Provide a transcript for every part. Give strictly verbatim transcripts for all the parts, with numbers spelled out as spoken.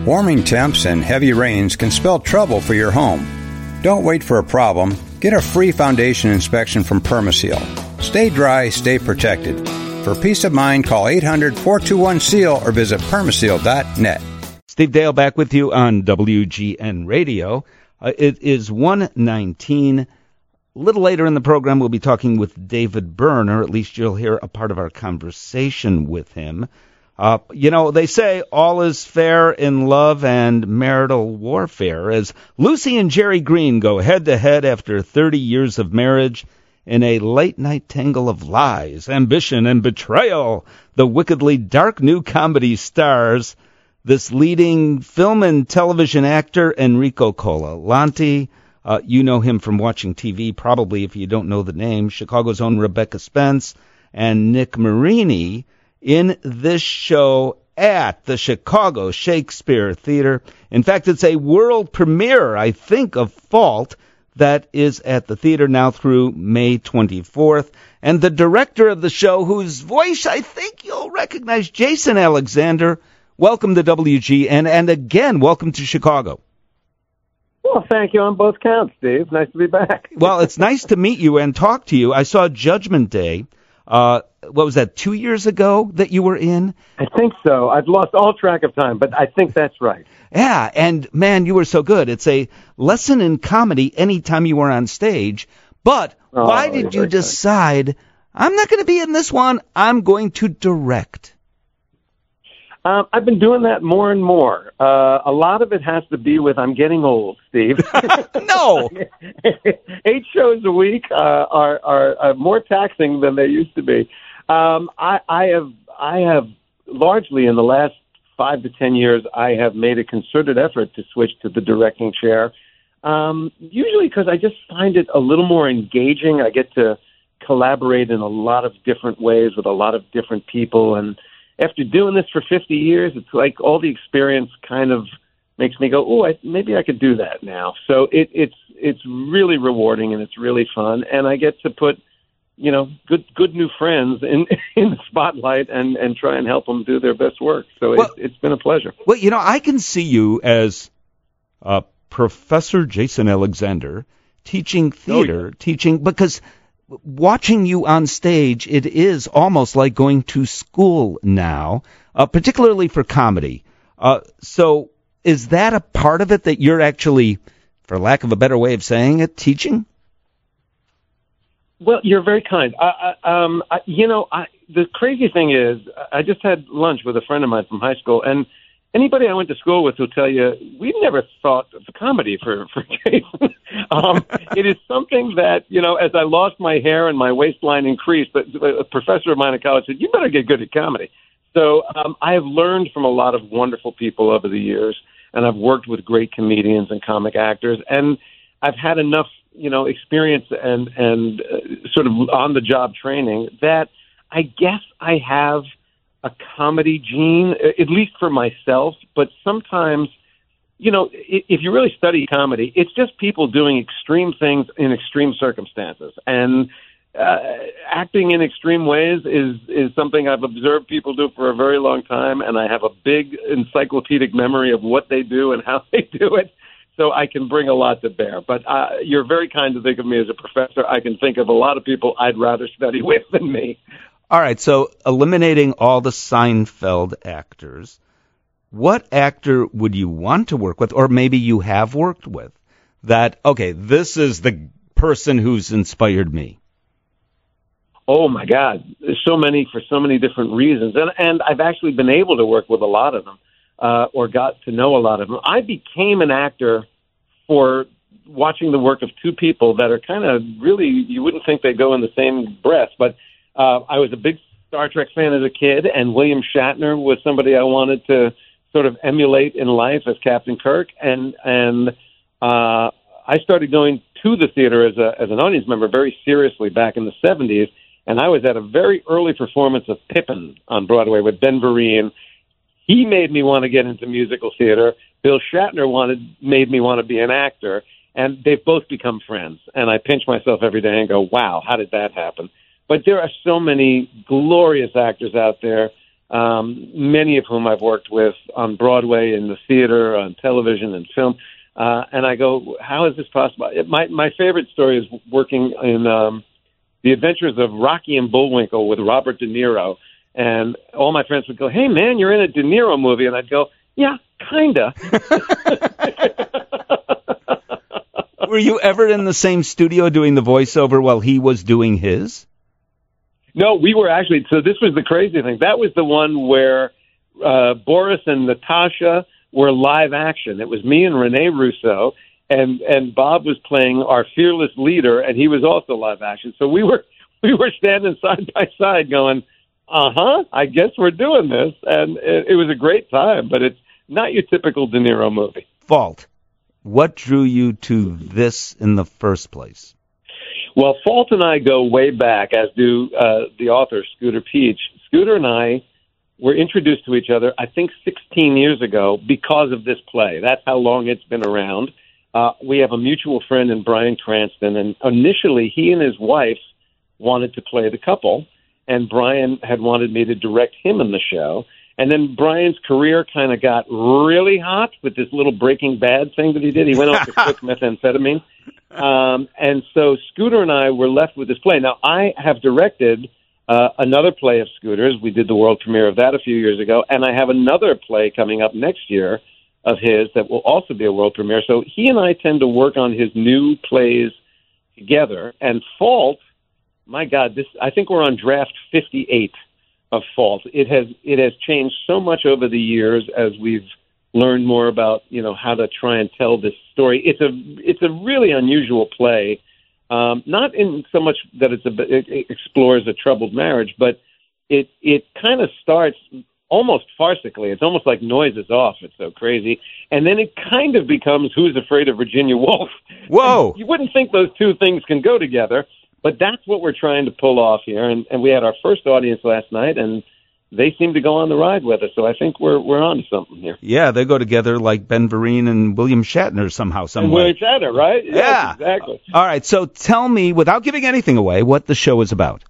Warming temps and heavy rains can spell trouble for your home. Don't wait for a problem. Get a free foundation inspection from Permaseal. Stay dry, stay protected. For peace of mind, call eight hundred, four two one, S E A L or visit permaseal dot net. Steve Dale back with you on W G N Radio. Uh, it is one nineteen. A little later in the program, we'll be talking with David Byrne, or at least you'll hear a part of our conversation with him. Uh, you know, they say all is fair in love and marital warfare as Lucy and Jerry Green go head-to-head after thirty years of marriage in a late-night tangle of lies, ambition, and betrayal. The wickedly dark new comedy stars this leading film and television actor, Enrico Colaianti. Uh, you know him from watching T V, probably if you don't know the name. Chicago's own Rebecca Spence and Nick Marini in this show at the Chicago Shakespeare Theater. In fact, it's a world premiere, I think, of Fault that is at the theater now through May twenty-fourth. And the director of the show, whose voice I think you'll recognize, Jason Alexander, welcome to W G N, and again, welcome to Chicago. Well, thank you on both counts, Steve. Nice to be back. Well, it's nice to meet you and talk to you. I saw Judgment Day. Uh, what was that, two years ago that you were in? I think so. I've lost all track of time, but I think that's right. Yeah, and man, you were so good. It's a lesson in comedy anytime you were on stage. But oh, why did you decide, kind. I'm not going to be in this one, I'm going to direct? Um, I've been doing that more and more. Uh, a lot of it has to be with I'm getting old, Steve. No! Eight shows a week uh, are, are, are more taxing than they used to be. Um, I, I have I have largely in the last five to ten years, I have made a concerted effort to switch to the directing chair, um, usually because I just find it a little more engaging. I get to collaborate in a lot of different ways with a lot of different people, and after doing this for fifty years, it's like all the experience kind of makes me go, oh, I, maybe I could do that now. So it, it's it's really rewarding and it's really fun, and I get to put, you know, good good new friends in in the spotlight and, and try and help them do their best work. So well, it, it's been a pleasure. Well, you know, I can see you as uh, Professor Jason Alexander teaching theater, oh, yeah. teaching because. Watching you on stage, it is almost like going to school now, uh, particularly for comedy. Uh, so is that a part of it that you're actually, for lack of a better way of saying it, teaching? Well, you're very kind. I, I, um, I, you know, I, the crazy thing is I just had lunch with a friend of mine from high school, and anybody I went to school with will tell you we never thought of comedy for, for Jason. um, it is something that, you know, as I lost my hair and my waistline increased, but a professor of mine at college said, you better get good at comedy. So um, I have learned from a lot of wonderful people over the years, and I've worked with great comedians and comic actors, and I've had enough, you know, experience and, and uh, sort of on-the-job training that I guess I have a comedy gene, at least for myself, but sometimes, you know, if you really study comedy, it's just people doing extreme things in extreme circumstances. And uh, acting in extreme ways is, is something I've observed people do for a very long time, and I have a big encyclopedic memory of what they do and how they do it, so I can bring a lot to bear. But uh, you're very kind to think of me as a professor. I can think of a lot of people I'd rather study with than me. All right, so eliminating all the Seinfeld actors, what actor would you want to work with, or maybe you have worked with, that, okay, this is the person who's inspired me? Oh, my God. There's so many for so many different reasons. And, and I've actually been able to work with a lot of them, uh, or got to know a lot of them. I became an actor for watching the work of two people that are kind of really, you wouldn't think they go in the same breath, but Uh, I was a big Star Trek fan as a kid, and William Shatner was somebody I wanted to sort of emulate in life as Captain Kirk. And and uh, I started going to the theater as a as an audience member very seriously back in the seventies. And I was at a very early performance of Pippin on Broadway with Ben Vereen. He made me want to get into musical theater. Bill Shatner wanted made me want to be an actor, and they've both become friends. And I pinch myself every day and go, "Wow, how did that happen?" But there are so many glorious actors out there. um, many of whom I've worked with on Broadway, in the theater, on television, and film. Uh, and I go, how is this possible? It, my my favorite story is working in um, The Adventures of Rocky and Bullwinkle with Robert De Niro. And all my friends would go, hey, man, you're in a De Niro movie. And I'd go, yeah, kinda. Were you ever in the same studio doing the voiceover while he was doing his? No, we were actually, so this was the crazy thing. That was the one where uh, Boris and Natasha were live action. It was me and Rene Russo, and, and Bob was playing our fearless leader, and he was also live action. So we were we were standing side by side going, uh-huh, I guess we're doing this. And it, it was a great time, but it's not your typical De Niro movie. Fault. What drew you to this in the first place? Well, Fault and I go way back, as do uh, the author, Scooter Peach. Scooter and I were introduced to each other, I think, sixteen years ago because of this play. That's how long it's been around. Uh, we have a mutual friend in Bryan Cranston, and initially he and his wife wanted to play the couple, and Bryan had wanted me to direct him in the show. And then Bryan's career kind of got really hot with this little Breaking Bad thing that he did. He went off to quick methamphetamine. Um, and so Scooter and I were left with this play. Now, I have directed uh, another play of Scooter's. We did the world premiere of that a few years ago. And I have another play coming up next year of his that will also be a world premiere. So he and I tend to work on his new plays together. And Fault, my God, this I think we're on draft fifty-eight of Fault. It has it has changed so much over the years as we've learned more about, you know, how to try and tell this story. It's a it's a really unusual play, um, not in so much that it's a, it, it explores a troubled marriage, but it it kind of starts almost farcically. It's almost like Noise is Off. It's so crazy, and then it kind of becomes Who's Afraid of Virginia Woolf? Whoa! You wouldn't think those two things can go together. But that's what we're trying to pull off here, and, and we had our first audience last night, and they seem to go on the ride with us. So I think we're we're on to something here. Yeah, they go together like Ben Vereen and William Shatner somehow, some and way. William Shatner, right? Yeah, yes, exactly. All right, so tell me, without giving anything away, what the show is about.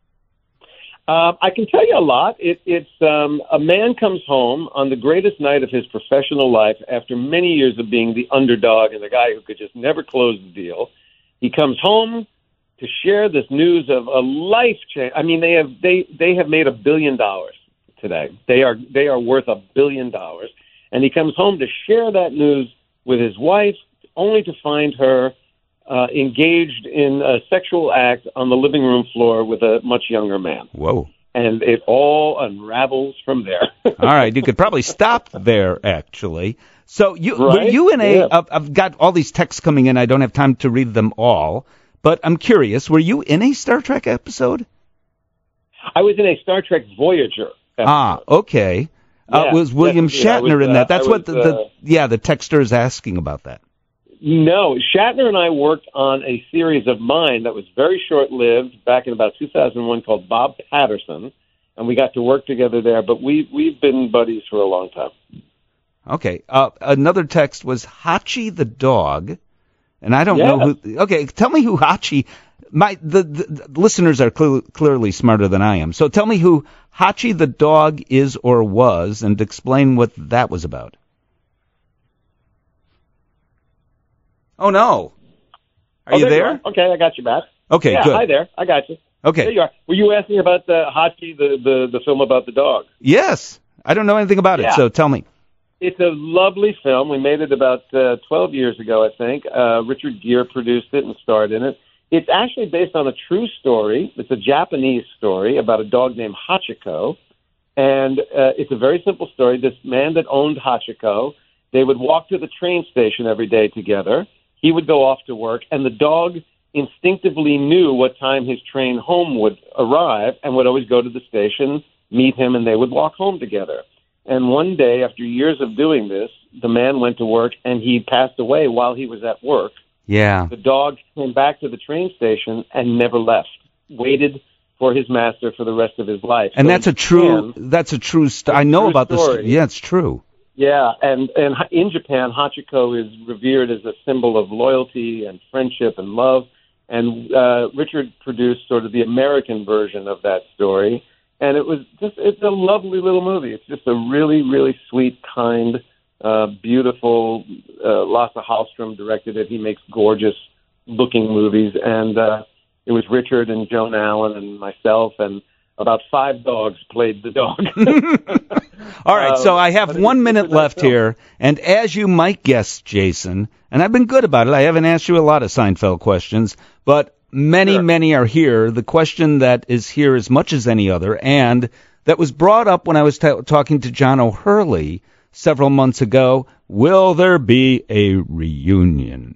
Uh, I can tell you a lot. It, it's um, a man comes home on the greatest night of his professional life after many years of being the underdog and the guy who could just never close the deal. He comes home to share this news of a life change. I mean, they have they they have made a billion dollars today. They are they are worth a billion dollars, and he comes home to share that news with his wife, only to find her uh, engaged in a sexual act on the living room floor with a much younger man. Whoa! And it all unravels from there. All right, you could probably stop there, actually. So you right? were you in a? Yeah. Uh, I've got all these texts coming in. I don't have time to read them all. But I'm curious, were you in a Star Trek episode? I was in a Star Trek Voyager episode. Ah, okay. Yeah, uh, was William Shatner was, in that? uh, That's I what was, the, the uh, yeah the texter is asking about that. No, Shatner and I worked on a series of mine that was very short-lived back in about two thousand one called Bob Patterson, and we got to work together there. But we we've been buddies for a long time. Okay. Uh, another text was Hachi the dog. And I don't yeah. know who. Okay, tell me who Hachi. My the, the, the listeners are clear, clearly smarter than I am. So tell me who Hachi the dog is or was, and explain what that was about. Oh no, are oh, you there? there? You okay, I got you back. Okay, yeah, good. Hi there, I got you. Okay, there you are. Were you asking about the Hachi, the, the the film about the dog? Yes, I don't know anything about yeah. it, so tell me. It's a lovely film. We made it about uh, twelve years ago, I think. Uh, Richard Gere produced it and starred in it. It's actually based on a true story. It's a Japanese story about a dog named Hachiko. And uh, it's a very simple story. This man that owned Hachiko, they would walk to the train station every day together. He would go off to work, and the dog instinctively knew what time his train home would arrive and would always go to the station, meet him, and they would walk home together. And one day, after years of doing this, the man went to work, and he passed away while he was at work. Yeah. The dog came back to the train station and never left, waited for his master for the rest of his life. And so that's a true, Japan, that's a true, st- I know true about story. this. Yeah, it's true. Yeah, and, and in Japan, Hachiko is revered as a symbol of loyalty and friendship and love. And uh, Richard produced sort of the American version of that story. And it was just, it's a lovely little movie. It's just a really, really sweet, kind, uh, beautiful, uh, Lasse Hallström directed it. He makes gorgeous looking movies. And, uh, it was Richard and Joan Allen and myself, and about five dogs played the dog. All right, um, so I have one minute left film. here, and as you might guess, Jason, and I've been good about it, I haven't asked you a lot of Seinfeld questions, but many, Sure. many are here. The question that is here as much as any other, and that was brought up when I was t- talking to John O'Hurley several months ago, will there be a reunion?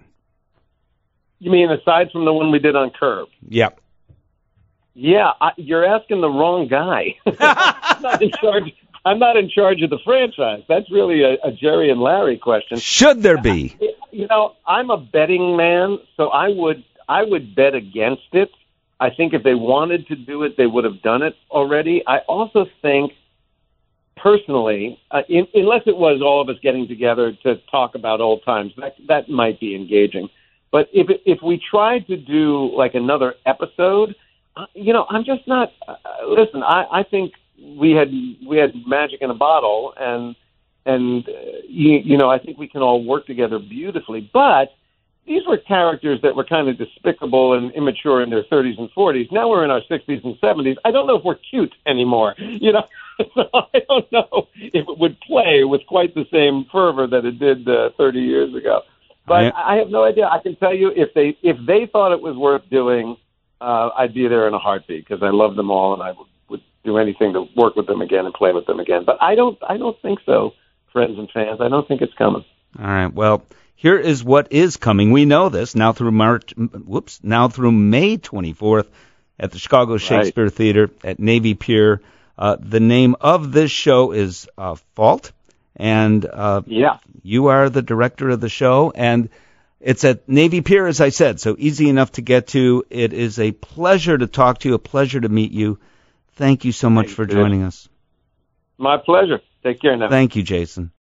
You mean aside from the one we did on Curb? Yep. Yeah, I, you're asking the wrong guy. I'm not in charge. I'm not in charge of the franchise. That's really a, a Jerry and Larry question. Should there be? You know, I'm a betting man, so I would I would bet against it. I think if they wanted to do it, they would have done it already. I also think, personally, uh, in, unless it was all of us getting together to talk about old times, that that might be engaging. But if it, if we tried to do like another episode, uh, you know, I'm just not. Uh, listen, I, I think we had we had magic in a bottle, and and uh, you, you know, I think we can all work together beautifully. But these were characters that were kind of despicable and immature in their thirties and forties. Now we're in our sixties and seventies. I don't know if we're cute anymore. You know, so I don't know if it would play with quite the same fervor that it did uh, thirty years ago. But I have no idea. I can tell you if they if they thought it was worth doing, uh, I'd be there in a heartbeat because I love them all and I would, would do anything to work with them again and play with them again. But I don't I don't think so, friends and fans. I don't think it's coming. All right. Well, here is what is coming. We know this now through March. Whoops. Now through May twenty-fourth at the Chicago Shakespeare right. Theater at Navy Pier. Uh, the name of this show is uh, Fault. And uh, yeah. you are the director of the show, and it's at Navy Pier, as I said, so easy enough to get to. It is a pleasure to talk to you, a pleasure to meet you. Thank you so much Thank for you. joining us. My pleasure. Take care now. Thank you, Jason.